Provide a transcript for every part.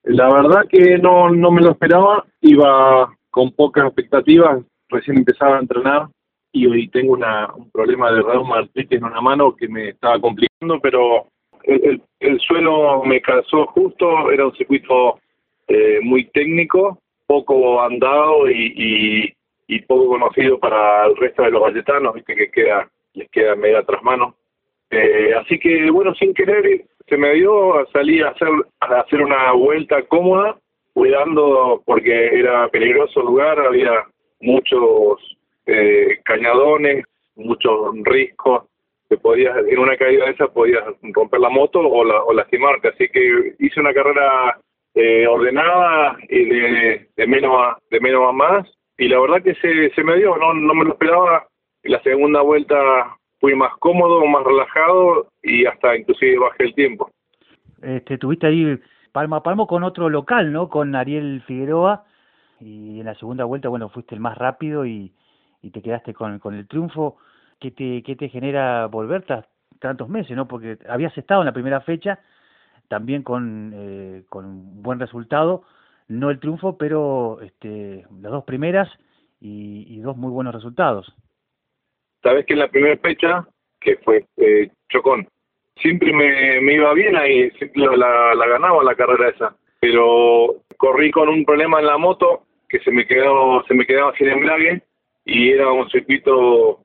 La verdad que no me lo esperaba, iba con pocas expectativas, recién empezaba a entrenar y hoy tengo un problema de reuma artritis en una mano que me estaba complicando, pero el suelo me calzó justo, era un circuito muy técnico, poco andado y poco conocido para el resto de los valletanos, viste que les queda media tras mano. Así que bueno, sin querer se me dio, salí a hacer una vuelta cómoda, cuidando porque era peligroso el lugar, había muchos cañadones, muchos riscos, en una caída de esas podías romper la moto o lastimarte, así que hice una carrera ordenada y de menos a más, y la verdad que se me dio, no me lo esperaba. En la segunda vuelta fui más cómodo, más relajado y hasta inclusive bajé el tiempo. Tuviste ahí palmo a palmo con otro local, ¿no? Con Ariel Figueroa, y en la segunda vuelta, bueno, fuiste el más rápido y te quedaste con el triunfo. ¿Qué te genera volver tras tantos meses, no? Porque habías estado en la primera fecha también con un buen resultado, no el triunfo, pero las dos primeras y dos muy buenos resultados. Sabes que en la primera fecha, que fue Chocón, siempre me iba bien ahí, siempre la ganaba la carrera esa, pero corrí con un problema en la moto que se me quedaba sin embrague y era un circuito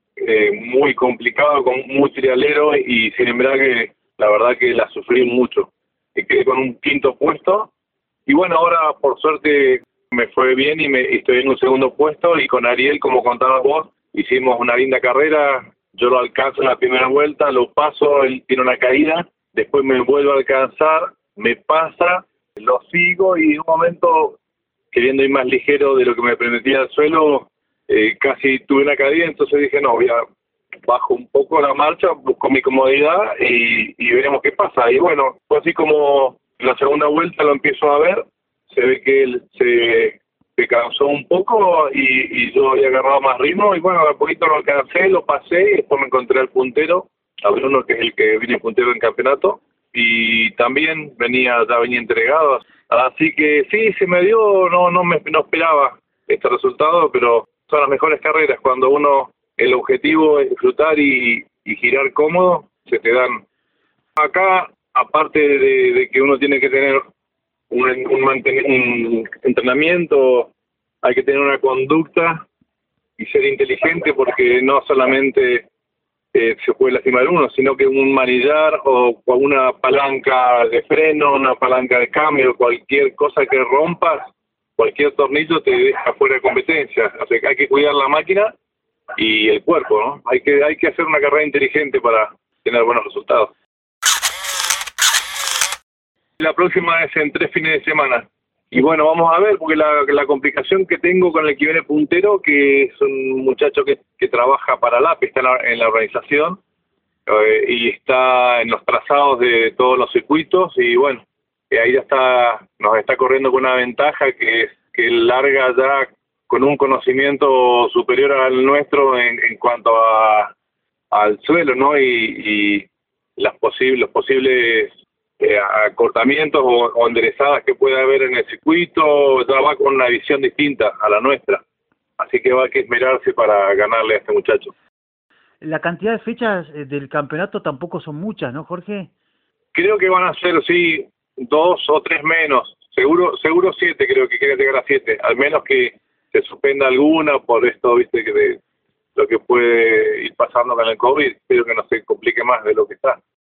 muy complicado, con muy trialero y sin embrague. La verdad que la sufrí mucho y quedé con un quinto puesto y bueno, ahora por suerte me fue bien y estoy en un segundo puesto, y con Ariel, como contabas vos, hicimos una linda carrera. Yo lo alcanzo en la primera vuelta, lo paso, él tiene una caída, después me vuelvo a alcanzar, me pasa, lo sigo y en un momento, queriendo ir más ligero de lo que me permitía el suelo, casi tuve una caída, entonces dije, no, bajo un poco la marcha, busco mi comodidad y veremos qué pasa. Y bueno, fue así como en la segunda vuelta lo empiezo a ver, se ve que él se cansó un poco y yo había agarrado más ritmo y bueno, a poquito lo alcancé, lo pasé y después me encontré al puntero, a Bruno, que es el que viene puntero en campeonato, y también ya venía entregado. Así que sí, se me dio, no esperaba este resultado, pero son las mejores carreras cuando el objetivo es disfrutar y girar cómodo, se te dan. Acá, aparte de que uno tiene que tener un entrenamiento, hay que tener una conducta y ser inteligente, porque no solamente se puede lastimar uno, sino que un manillar o una palanca de freno, una palanca de cambio, cualquier cosa que rompas, cualquier tornillo te deja fuera de competencia. O sea, hay que cuidar la máquina y el cuerpo, ¿no? Hay que hacer una carrera inteligente para tener buenos resultados. La próxima es en 3 fines de semana. Y bueno, vamos a ver, porque la complicación que tengo con el que viene puntero, que es un muchacho que trabaja para LAPE, está en la organización, y está en los trazados de todos los circuitos, y bueno, ahí nos está corriendo con una ventaja que él larga ya con un conocimiento superior al nuestro en cuanto al suelo, ¿no? Y los posibles acortamientos o enderezadas que pueda haber en el circuito, ya va con una visión distinta a la nuestra. Así que va a que esmerarse para ganarle a este muchacho. La cantidad de fechas del campeonato tampoco son muchas, ¿no, Jorge? Creo que van a ser, sí, 2 o 3 menos. Seguro 7, creo que quiere llegar a 7. Al menos que se suspenda alguna por esto, viste, que de lo que puede ir pasando con el COVID. Espero que no se complique más de lo que está.